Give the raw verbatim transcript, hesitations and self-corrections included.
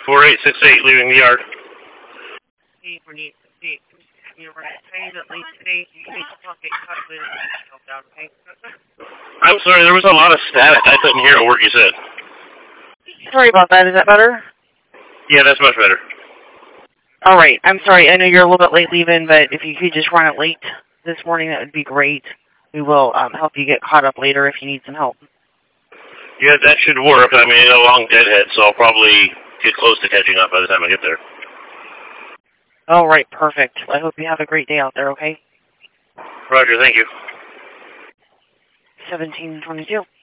four eight six eight, leaving the yard. I'm sorry, there was a lot of static. I couldn't hear a word you said. Sorry about that. Is that better? Yeah, that's much better. All right. I'm sorry. I know you're a little bit late leaving, but if you could just run it late this morning, that would be great. We will um, help you get caught up later if you need some help. Yeah, that should work. I mean, it's a long deadhead, so I'll probably get close to catching up by the time I get there. All right. Perfect. I hope you have a great day out there, okay? Roger, thank you. seventeen twenty-two.